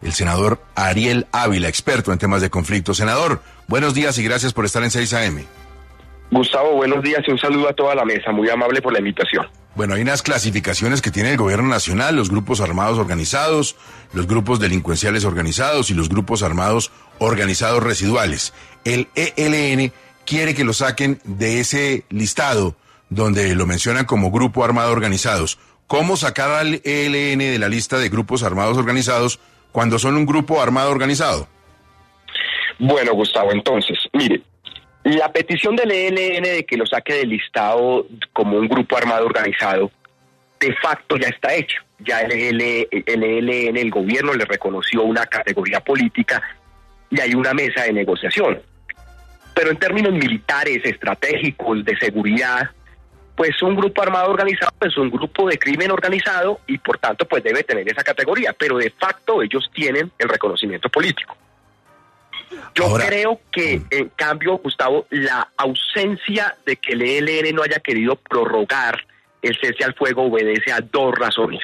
el senador Ariel Ávila, experto en temas de conflicto. Senador, buenos días y gracias por estar en 6 AM. Gustavo, buenos días y un saludo a toda la mesa. Muy amable por la invitación. Bueno, hay unas clasificaciones que tiene el gobierno nacional, los grupos armados organizados, los grupos delincuenciales organizados y los grupos armados organizados residuales. El ELN quiere que lo saquen de ese listado donde lo mencionan como grupo armado organizados. ¿Cómo sacar al ELN de la lista de grupos armados organizados cuando son un grupo armado organizado? Bueno, Gustavo, entonces, mire, la petición del ELN de que lo saque del listado como un grupo armado organizado, de facto ya está hecho. Ya el ELN, el gobierno le reconoció una categoría política y hay una mesa de negociación. Pero en términos militares, estratégicos, de seguridad, pues un grupo armado organizado es un grupo de crimen organizado y por tanto pues debe tener esa categoría, pero de facto ellos tienen el reconocimiento político. Yo creo que, en cambio, Gustavo, la ausencia de que el ELN no haya querido prorrogar el cese al fuego obedece a dos razones.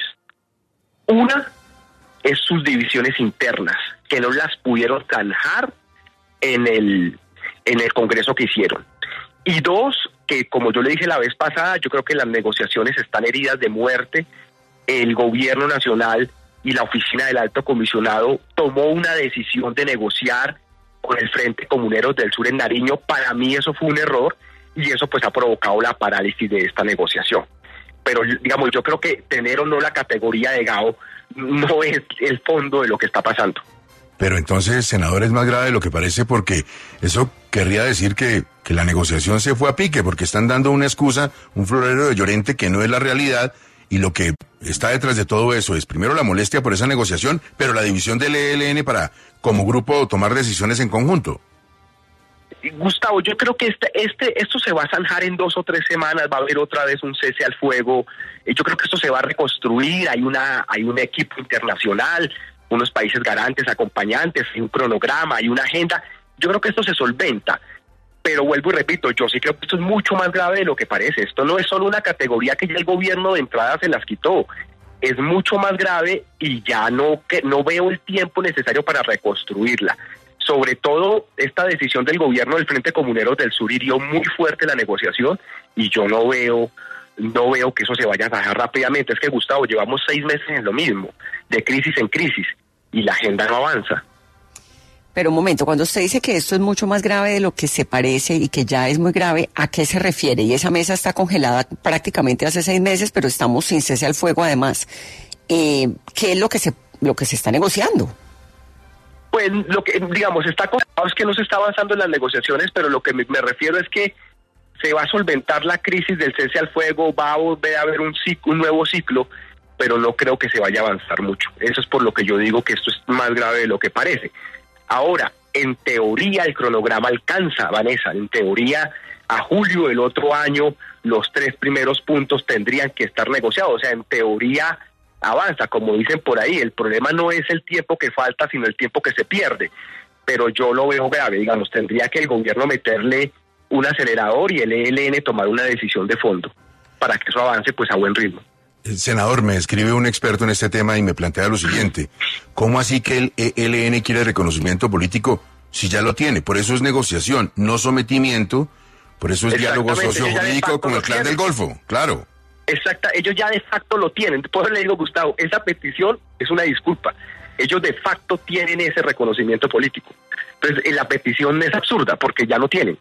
Una es sus divisiones internas, que no las pudieron zanjar en el Congreso que hicieron. Y dos, que como yo le dije la vez pasada, yo creo que las negociaciones están heridas de muerte. El gobierno nacional y la oficina del alto comisionado tomó una decisión de negociar con el Frente Comuneros del Sur en Nariño. Para mí eso fue un error y eso pues ha provocado la parálisis de esta negociación. Pero digamos, yo creo que tener o no la categoría de GAO no es el fondo de lo que está pasando. Pero entonces, senador, es más grave de lo que parece, porque eso querría decir que la negociación se fue a pique, porque están dando una excusa, un florero de Llorente que no es la realidad, y lo que está detrás de todo eso es primero la molestia por esa negociación, pero la división del ELN para, como grupo, tomar decisiones en conjunto. Gustavo, yo creo que esto se va a zanjar en 2 o 3 semanas, va a haber otra vez un cese al fuego. Yo creo que esto se va a reconstruir, hay un equipo internacional, unos países garantes, acompañantes, hay un cronograma, hay una agenda. Yo creo que esto se solventa, pero vuelvo y repito, yo sí creo que esto es mucho más grave de lo que parece. Esto no es solo una categoría que ya el gobierno de entrada se las quitó, es mucho más grave y ya no veo el tiempo necesario para reconstruirla. Sobre todo, esta decisión del gobierno del Frente Comuneros del Sur hirió muy fuerte la negociación y yo no veo que eso se vaya a zanjar rápidamente. Es que, Gustavo, llevamos 6 meses en lo mismo, de crisis en crisis, y la agenda no avanza. Pero un momento, cuando usted dice que esto es mucho más grave de lo que se parece y que ya es muy grave, ¿a qué se refiere? Y esa mesa está congelada prácticamente hace 6 meses, pero estamos sin cese al fuego además. ¿Qué es lo que se está negociando? Pues lo que, digamos, está congelado es que no se está avanzando en las negociaciones, pero lo que me refiero es que se va a solventar la crisis del cese al fuego, va a volver a haber un nuevo ciclo, pero no creo que se vaya a avanzar mucho. Eso es por lo que yo digo que esto es más grave de lo que parece. Ahora, en teoría el cronograma alcanza, Vanessa, en teoría a julio del otro año los 3 primeros puntos tendrían que estar negociados, o sea, en teoría avanza, como dicen por ahí. El problema no es el tiempo que falta, sino el tiempo que se pierde, pero yo lo veo grave. Digamos, tendría que el gobierno meterle un acelerador y el ELN tomar una decisión de fondo para que eso avance pues a buen ritmo. Senador, me escribe un experto en este tema y me plantea lo siguiente: ¿cómo así que el ELN quiere reconocimiento político si ya lo tiene? Por eso es negociación, no sometimiento, por eso es diálogo sociojurídico con el Clan del Golfo, claro. Exacto, ellos ya de facto lo tienen. Por eso le digo, Gustavo, esa petición es una disculpa. Ellos de facto tienen ese reconocimiento político. Entonces, la petición es absurda porque ya lo tienen.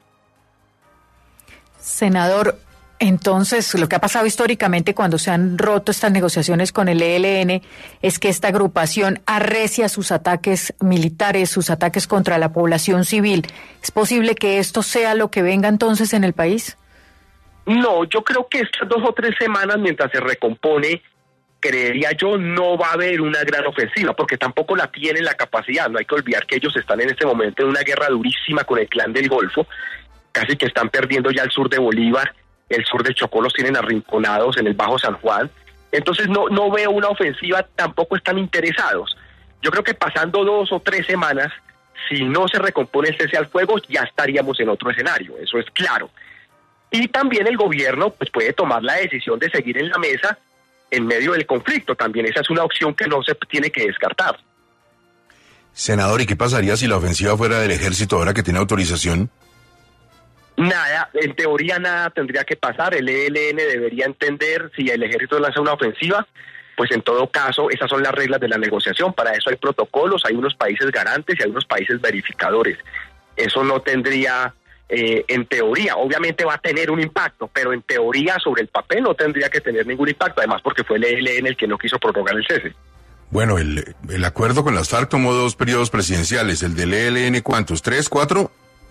Senador, entonces lo que ha pasado históricamente cuando se han roto estas negociaciones con el ELN es que esta agrupación arrecia sus ataques militares, sus ataques contra la población civil. ¿Es posible que esto sea lo que venga entonces en el país? No, yo creo que estas 2 o 3 semanas, mientras se recompone, creería yo, no va a haber una gran ofensiva, porque tampoco la tienen la capacidad. No hay que olvidar que ellos están en este momento en una guerra durísima con el Clan del Golfo, casi que están perdiendo ya el sur de Bolívar, el sur del Chocó los tienen arrinconados en el Bajo San Juan. Entonces no veo una ofensiva, tampoco están interesados. Yo creo que pasando 2 o 3 semanas, si no se recompone el cese al fuego, ya estaríamos en otro escenario, eso es claro. Y también el gobierno pues puede tomar la decisión de seguir en la mesa en medio del conflicto. También esa es una opción que no se tiene que descartar. Senador, ¿y qué pasaría si la ofensiva fuera del ejército ahora que tiene autorización? Nada, en teoría nada tendría que pasar. El ELN debería entender si el ejército lanza una ofensiva, pues en todo caso esas son las reglas de la negociación. Para eso hay protocolos, hay unos países garantes y hay unos países verificadores. Eso no tendría, en teoría, obviamente va a tener un impacto, pero en teoría sobre el papel no tendría que tener ningún impacto, además porque fue el ELN el que no quiso prorrogar el cese. Bueno, el acuerdo con las FARC tomó 2 periodos presidenciales. ¿El del ELN cuántos? ¿3, 4?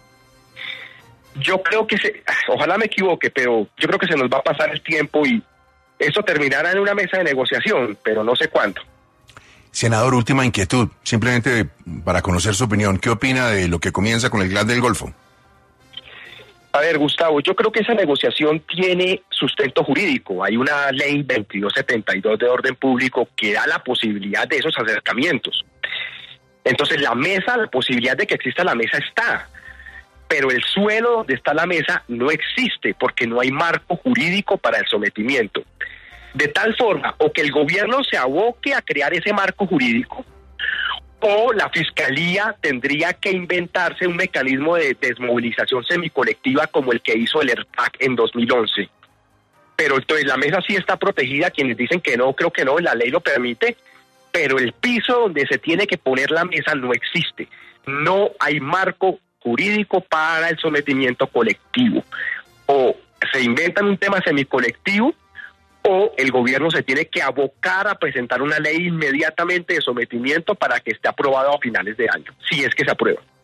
Yo creo que ojalá me equivoque, pero yo creo que se nos va a pasar el tiempo y eso terminará en una mesa de negociación, pero no sé cuánto. Senador, última inquietud, simplemente para conocer su opinión. ¿Qué opina de lo que comienza con el Gas del Golfo? A ver, Gustavo, yo creo que esa negociación tiene sustento jurídico. Hay una ley 2272 de orden público que da la posibilidad de esos acercamientos. Entonces la posibilidad de que exista la mesa está, pero el suelo donde está la mesa no existe porque no hay marco jurídico para el sometimiento. De tal forma, o que el gobierno se aboque a crear ese marco jurídico, o la Fiscalía tendría que inventarse un mecanismo de desmovilización semicolectiva como el que hizo el ERPAC en 2011. Pero entonces la mesa sí está protegida, quienes dicen que no, creo que no, la ley lo permite, pero el piso donde se tiene que poner la mesa no existe. No hay marco jurídico para el sometimiento colectivo. O se inventan un tema semicolectivo, o el gobierno se tiene que abocar a presentar una ley inmediatamente de sometimiento para que esté aprobado a finales de año, si es que se aprueba.